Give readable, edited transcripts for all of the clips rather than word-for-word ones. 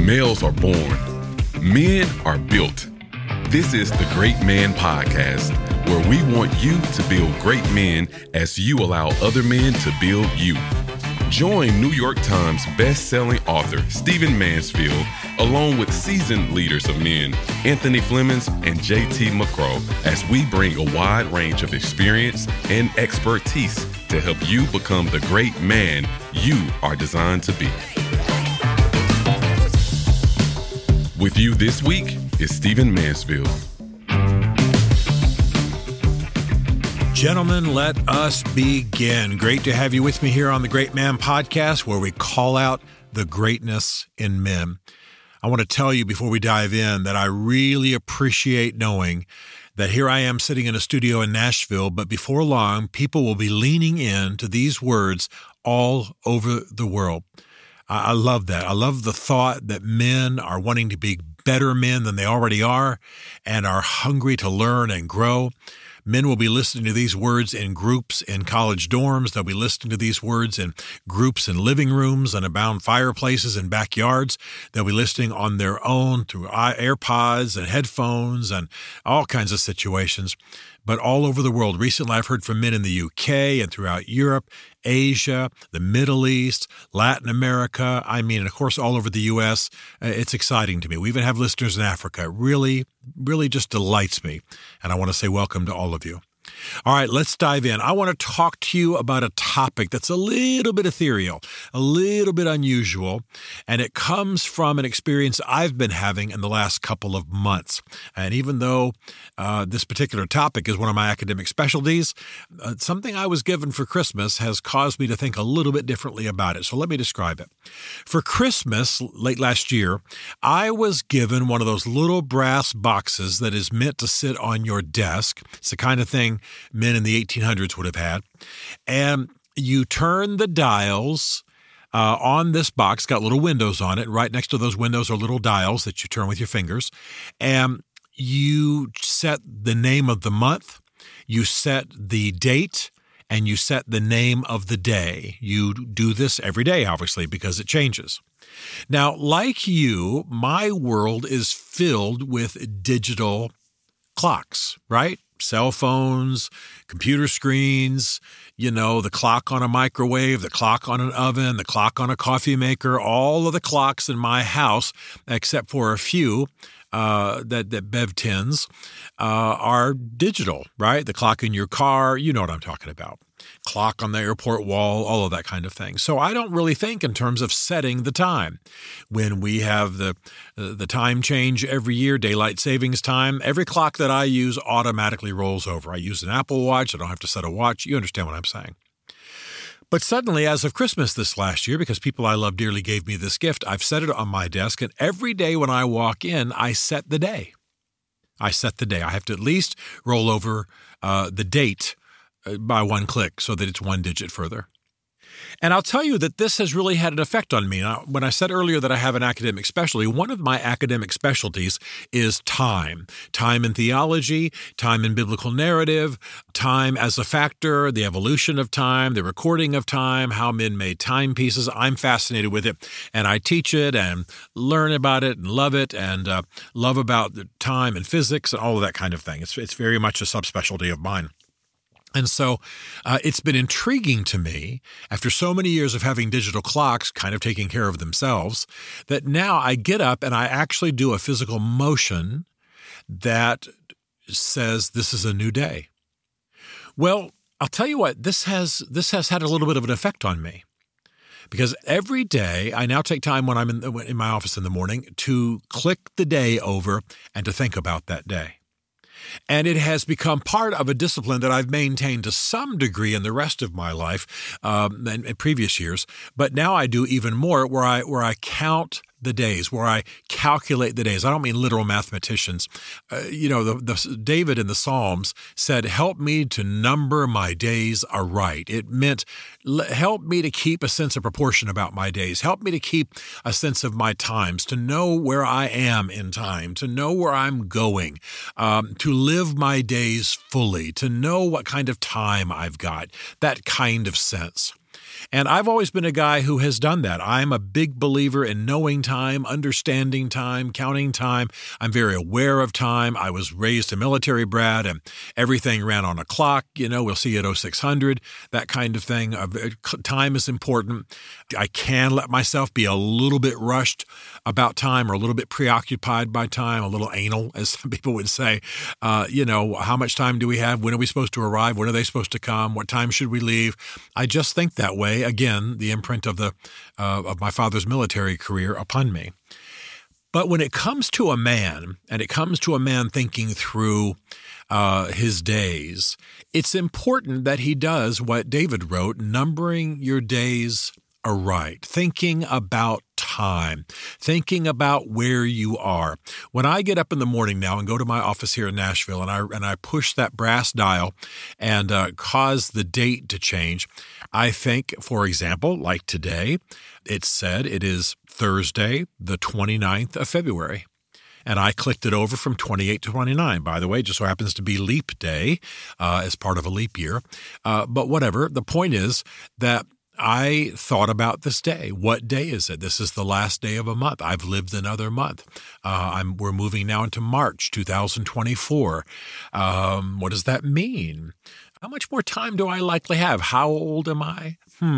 Males are born. Men are built. This is the Great Man Podcast, where we want you to build great men as you allow other men to build you. Join New York Times best-selling author Stephen Mansfield, along with seasoned leaders of men, Anthony Flemings and J.T. McCraw, as we bring a wide range of experience and expertise to help you become the great man you are designed to be. With you this week is Stephen Mansfield. Gentlemen, let us begin. Great to have you with me here on the Great Man Podcast, where we call out the greatness in men. I want to tell you before we dive in that I really appreciate knowing that here I am sitting in a studio in Nashville, but before long, people will be leaning in to these words all over the world. I love that. I love the thought that men are wanting to be better men than they already are and are hungry to learn and grow. Men will be listening to these words in groups in college dorms. They'll be listening to these words in groups in living rooms and around fireplaces and backyards. They'll be listening on their own through AirPods and headphones and all kinds of situations. But all over the world. Recently, I've heard from men in the UK and throughout Europe, Asia, the Middle East, Latin America. And of course, all over the U.S. It's exciting to me. We even have listeners in Africa. It really just delights me. And I want to say welcome to all of you. All right, let's dive in. I want to talk to you about a topic that's a little bit ethereal, a little bit unusual, and it comes from an experience I've been having in the last couple of months. And even though this particular topic is one of my academic specialties, something I was given for Christmas has caused me to think a little bit differently about it. So let me describe it. For Christmas, late last year, I was given one of those little brass boxes that is meant to sit on your desk. It's the kind of thing men in the 1800s would have had. And you turn the dials on this box, got little windows on it. Right next to those windows are little dials that you turn with your fingers. And you set the name of the month, you set the date, and you set the name of the day. You do this every day, obviously, because it changes. Now, like you, my world is filled with digital clocks, right? Cell phones, computer screens, the clock on a microwave, the clock on an oven, the clock on a coffee maker, all of the clocks in my house, except for a few that Bev tins, are digital, right? The clock in your car, you know what I'm talking about. Clock on the airport wall, all of that kind of thing. So I don't really think in terms of setting the time. When we have the time change every year, daylight savings time, every clock that I use automatically rolls over. I use an Apple Watch. I don't have to set a watch. You understand what I'm saying. But suddenly, as of Christmas this last year, because people I love dearly gave me this gift, I've set it on my desk, and every day when I walk in, I set the day. I set the day. I have to at least roll over the date by one click so that it's one digit further. And I'll tell you that this has really had an effect on me. Now, when I said earlier that I have an academic specialty, one of my academic specialties is time. Time in theology, time in biblical narrative, time as a factor, the evolution of time, the recording of time, how men made timepieces. I'm fascinated with it, and I teach it and learn about it and love it and love about the time and physics and all of that kind of thing. It's very much a subspecialty of mine. And so it's been intriguing to me, after so many years of having digital clocks kind of taking care of themselves, that now I get up and I actually do a physical motion that says this is a new day. Well, I'll tell you what, this has had a little bit of an effect on me. Because every day I now take time when I'm in my office in the morning to click the day over and to think about that day. And it has become part of a discipline that I've maintained to some degree in the rest of my life and in previous years. But now I do even more where I count the days, where I calculate the days. I don't mean literal mathematicians. David in the Psalms said, "Help me to number my days aright." It meant, help me to keep a sense of proportion about my days. Help me to keep a sense of my times, to know where I am in time, to know where I'm going, to live my days fully, to know what kind of time I've got, that kind of sense. And I've always been a guy who has done that. I'm a big believer in knowing time, understanding time, counting time. I'm very aware of time. I was raised a military brat, and everything ran on a clock. We'll see you at 0600, that kind of thing. Time is important. I can let myself be a little bit rushed about time or a little bit preoccupied by time, a little anal, as some people would say. How much time do we have? When are we supposed to arrive? When are they supposed to come? What time should we leave? I just think that way. Again, the imprint of my father's military career upon me. But when it comes to a man, and it comes to a man thinking through his days, it's important that he does what David wrote, numbering your days aright, thinking about time, thinking about where you are. When I get up in the morning now and go to my office here in Nashville and I push that brass dial and cause the date to change, I think, for example, like today, it said it is Thursday, the 29th of February. And I clicked it over from 28 to 29. By the way, just so happens to be leap day as part of a leap year. But whatever, the point is that I thought about this day. What day is it? This is the last day of a month. I've lived another month. We're moving now into March 2024. What does that mean? How much more time do I likely have? How old am I?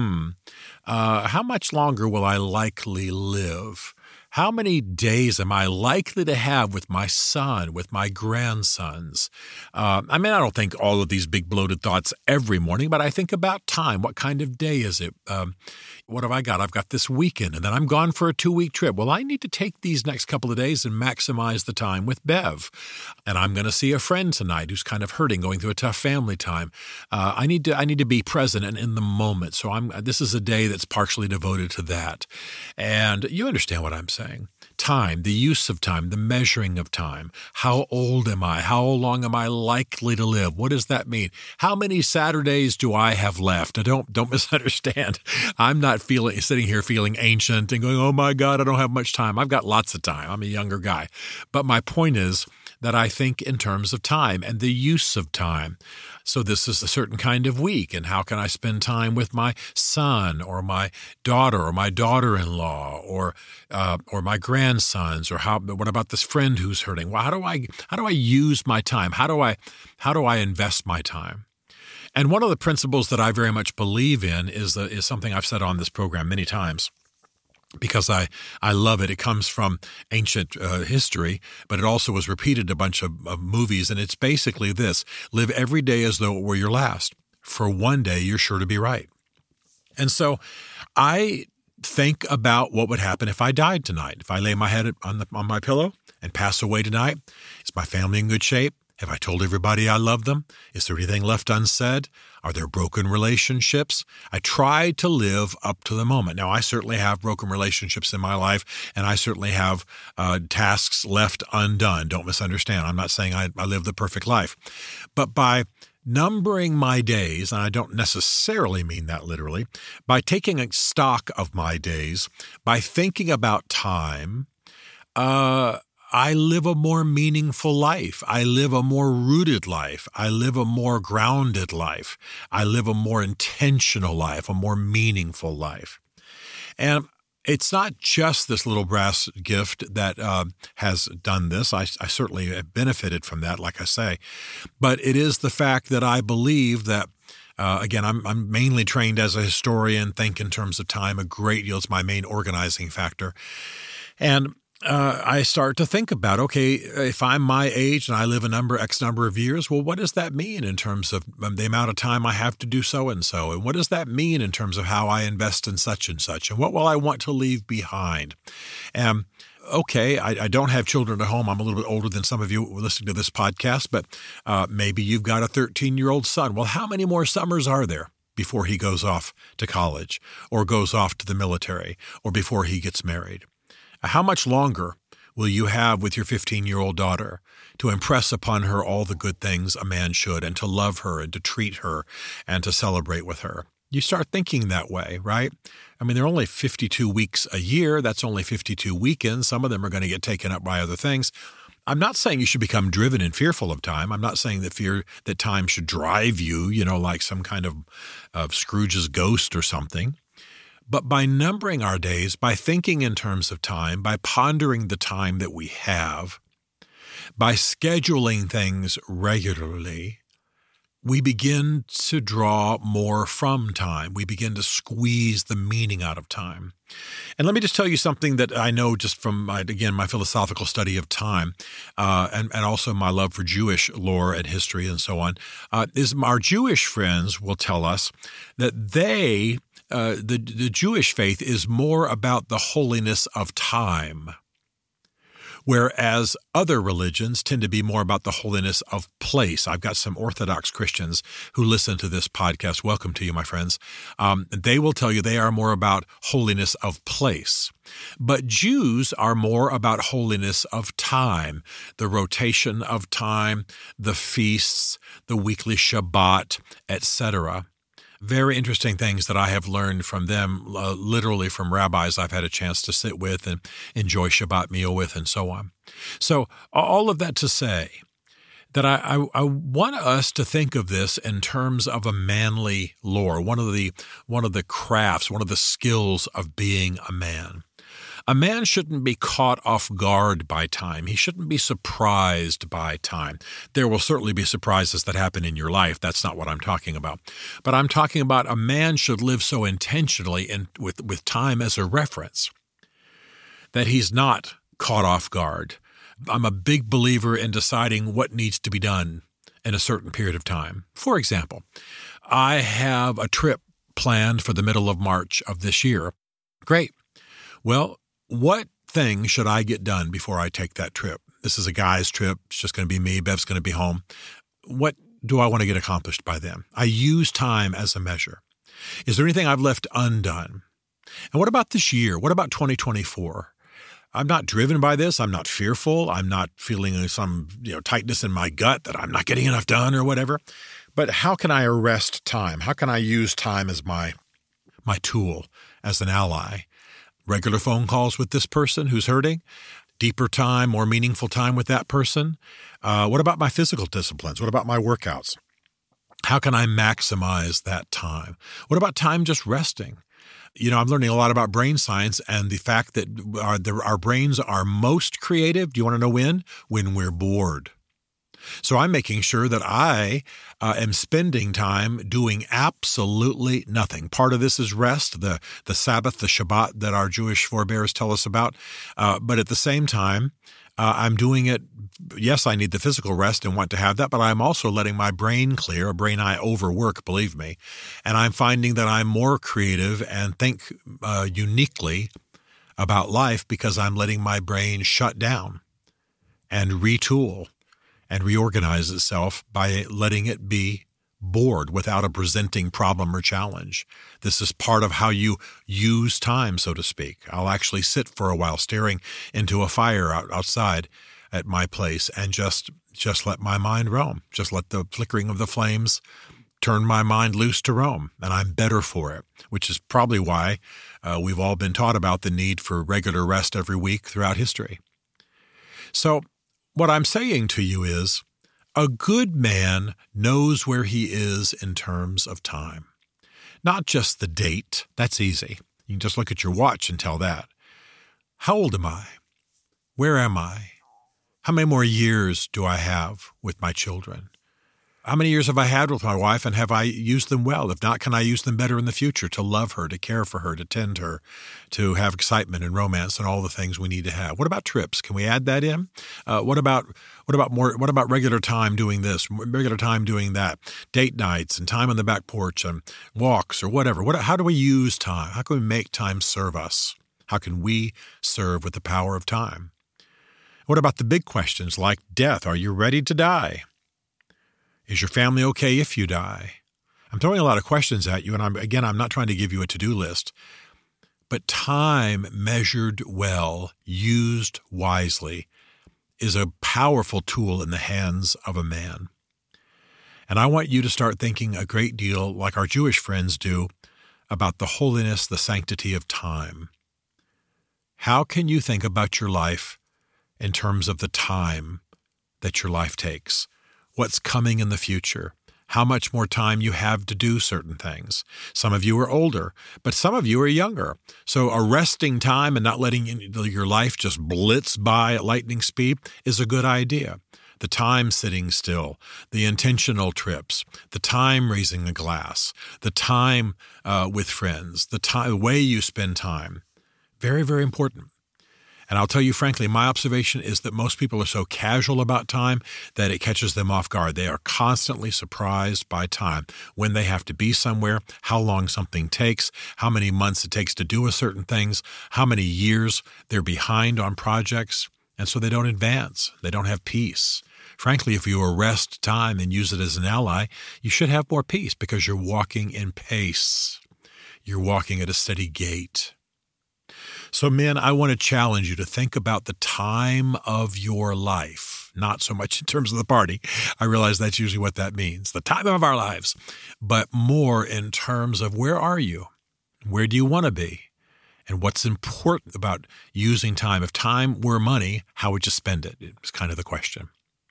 How much longer will I likely live? How many days am I likely to have with my son, with my grandsons? I don't think all of these big bloated thoughts every morning, but I think about time. What kind of day is it? What have I got? I've got this weekend, and then I'm gone for a 2-week trip. Well, I need to take these next couple of days and maximize the time with Bev. And I'm going to see a friend tonight who's kind of hurting, going through a tough family time. I need to be present and in the moment. So this is a day that's partially devoted to that. And you understand what I'm saying. Time, the use of time, the measuring of time. How old am I? How long am I likely to live? What does that mean? How many Saturdays do I have left? Now, don't misunderstand. I'm not sitting here feeling ancient and going, oh my God, I don't have much time. I've got lots of time. I'm a younger guy. But my point is that I think in terms of time and the use of time. So this is a certain kind of week, and how can I spend time with my son or my daughter or my daughter-in-law or my grandsons, or what about this friend who's hurting? Well, how do I use my time? How do I invest my time? And one of the principles that I very much believe in is something I've said on this program many times, because I love it. It comes from ancient history, but it also was repeated in a bunch of movies. And it's basically this: live every day as though it were your last. For one day, you're sure to be right. And so I think about what would happen if I died tonight. If I lay my head on my pillow and pass away tonight, is my family in good shape? Have I told everybody I love them? Is there anything left unsaid? Are there broken relationships? I try to live up to the moment. Now, I certainly have broken relationships in my life, and I certainly have tasks left undone. Don't misunderstand. I'm not saying I live the perfect life. But by numbering my days, and I don't necessarily mean that literally, by taking a stock of my days, by thinking about time, I live a more meaningful life. I live a more rooted life. I live a more grounded life. I live a more intentional life, a more meaningful life. And it's not just this little brass gift that has done this. I certainly have benefited from that, like I say. But it is the fact that I believe that, again, I'm mainly trained as a historian, think in terms of time a great deal. It's my main organizing factor. And I start to think about, okay, if I'm my age and I live X number of years, well, what does that mean in terms of the amount of time I have to do so and so? And what does that mean in terms of how I invest in such and such? And what will I want to leave behind? Okay, I don't have children at home. I'm a little bit older than some of you listening to this podcast, but maybe you've got a 13-year-old son. Well, how many more summers are there before he goes off to college or goes off to the military or before he gets married? How much longer will you have with your 15-year-old daughter to impress upon her all the good things a man should, and to love her and to treat her and to celebrate with her? You start thinking that way, right? I mean, there are only 52 weeks a year. That's only 52 weekends. Some of them are going to get taken up by other things. I'm not saying you should become driven and fearful of time. I'm not saying that time should drive you, like some kind of Scrooge's ghost or something. But by numbering our days, by thinking in terms of time, by pondering the time that we have, by scheduling things regularly, we begin to draw more from time. We begin to squeeze the meaning out of time. And let me just tell you something that I know just from, my philosophical study of time, and also my love for Jewish lore and history and so on, is our Jewish friends will tell us that the Jewish faith is more about the holiness of time, whereas other religions tend to be more about the holiness of place. I've got some Orthodox Christians who listen to this podcast. Welcome to you, my friends. They will tell you they are more about holiness of place. But Jews are more about holiness of time, the rotation of time, the feasts, the weekly Shabbat, etc. Very interesting things that I have learned from them, literally from rabbis I've had a chance to sit with and enjoy Shabbat meal with and so on. So all of that to say that I want us to think of this in terms of a manly lore, one of the crafts, one of the skills of being a man. A man shouldn't be caught off guard by time. He shouldn't be surprised by time. There will certainly be surprises that happen in your life. That's not what I'm talking about. But I'm talking about a man should live so intentionally with time as a reference that he's not caught off guard. I'm a big believer in deciding what needs to be done in a certain period of time. For example, I have a trip planned for the middle of March of this year. Great. Well, what thing should I get done before I take that trip? This is a guy's trip. It's just going to be me. Bev's going to be home. What do I want to get accomplished by then? I use time as a measure. Is there anything I've left undone? And what about this year? What about 2024? I'm not driven by this. I'm not fearful. I'm not feeling some tightness in my gut that I'm not getting enough done or whatever. But how can I arrest time? How can I use time as my tool, as an ally? Regular phone calls with this person who's hurting, deeper time, more meaningful time with that person. What about my physical disciplines? What about my workouts? How can I maximize that time? What about time just resting? I'm learning a lot about brain science and the fact that our brains are most creative. Do you want to know when? When we're bored. So I'm making sure that I am spending time doing absolutely nothing. Part of this is rest, the Sabbath, the Shabbat that our Jewish forebears tell us about. But at the same time, I'm doing it. Yes, I need the physical rest and want to have that, but I'm also letting my brain clear. A brain I overwork, believe me. And I'm finding that I'm more creative and think uniquely about life because I'm letting my brain shut down and retool and reorganize itself by letting it be bored without a presenting problem or challenge. This is part of how you use time, so to speak. I'll actually sit for a while staring into a fire outside at my place and just let my mind roam. Just let the flickering of the flames turn my mind loose to roam, and I'm better for it, which is probably why we've all been taught about the need for regular rest every week throughout history. So what I'm saying to you is, a good man knows where he is in terms of time. Not just the date. That's easy. You can just look at your watch and tell that. How old am I? Where am I? How many more years do I have with my children? How many years have I had with my wife, and have I used them well? If not, can I use them better in the future to love her, to care for her, to tend her, to have excitement and romance and all the things we need to have? What about trips? Can we add that in? What about regular time doing this, regular time doing that, date nights and time on the back porch and walks or whatever? How do we use time? How can we make time serve us? How can we serve with the power of time? What about the big questions like death? Are you ready to die? Is your family okay if you die? I'm throwing a lot of questions at you, and I'm not trying to give you a to-do list. But time measured well, used wisely, is a powerful tool in the hands of a man. And I want you to start thinking a great deal, like our Jewish friends do, about the holiness, the sanctity of time. How can you think about your life in terms of the time that your life takes? What's coming in the future? how much more time you have to do certain things. Some of you are older, but some of you are younger. So arresting time and not letting your life just blitz by at lightning speed is a good idea. The time sitting still, the intentional trips, the time raising a glass, the time with friends, the way you spend time. Very, very important. And I'll tell you frankly, my observation is that most people are so casual about time that it catches them off guard. They are constantly surprised by time, when they have to be somewhere, how long something takes, how many months it takes to do a certain things, how many years they're behind on projects. And so they don't advance. They don't have peace. Frankly, if you arrest time and use it as an ally, you should have more peace because you're walking in pace. You're walking at a steady gait. So men, I want to challenge you to think about the time of your life, not so much in terms of the party. I realize that's usually what that means, the time of our lives, but more in terms of where are you? Where do you want to be? And what's important about using time? If time were money, how would you spend it? It's kind of the question.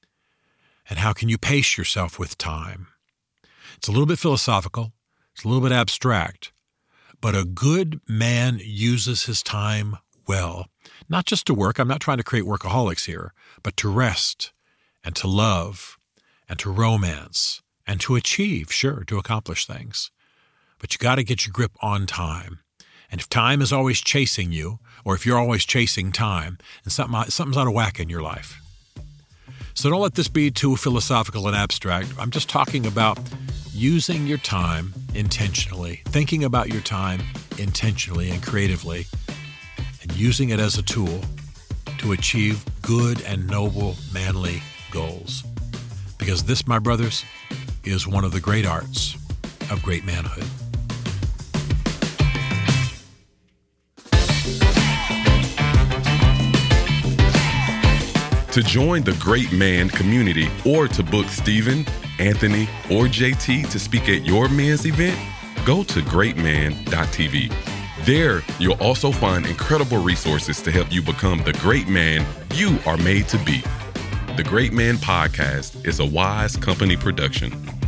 And how can you pace yourself with time? It's a little bit philosophical. It's a little bit abstract. But a good man uses his time well, not just to work. I'm not trying to create workaholics here, but to rest and to love and to romance and to achieve, sure, to accomplish things. But you got to get your grip on time. And if time is always chasing you, or if you're always chasing time, then something's out of whack in your life. So don't let this be too philosophical and abstract. I'm just talking about using your time intentionally, thinking about your time intentionally and creatively, and using it as a tool to achieve good and noble, manly goals. Because this, my brothers, is one of the great arts of great manhood. To join the Great Man community or to book Stephen, Anthony, or JT to speak at your men's event, go to greatman.tv. There, you'll also find incredible resources to help you become the great man you are made to be. The Great Man Podcast is a Wise Company production.